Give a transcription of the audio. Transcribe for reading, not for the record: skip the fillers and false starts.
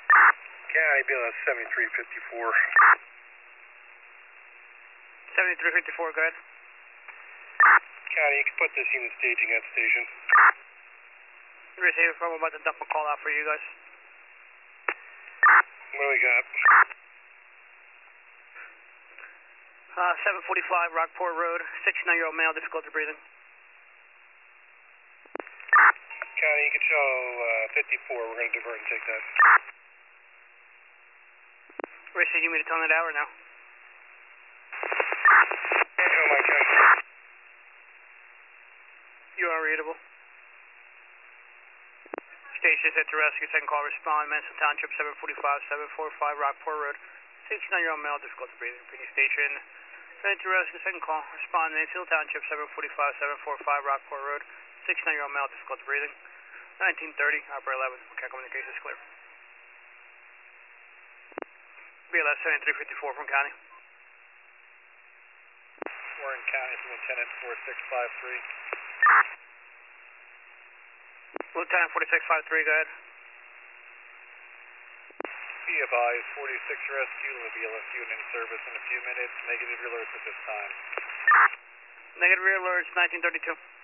County, BLS 7354. 7354, go ahead. County, you can put this unit staging at station. Receiver from about to dump a call out for you guys. What do we got? 745 Rockport Road, 69-year-old male, difficulty breathing. County, you can show 54. We're going to divert and take that. Receiver, you mean to tone it out or no? Show my county. You are readable. Station set to rescue, second call, respond, Mansfield Township, 745 Rockport Road, 69-year-old male, difficulty breathing. Repeating station, set to rescue, second call, respond, Mansfield Township, 745 Rockport Road, 69-year-old male, difficulty breathing. 1930, operator 11, okay, communication is clear. BLS 7354 from County. Warren County, Lieutenant 4653. Lieutenant 4653, go ahead. Be advised, 46 rescue will be LSU in service in a few minutes. Negative alerts at this time. Negative rear alerts, 1932.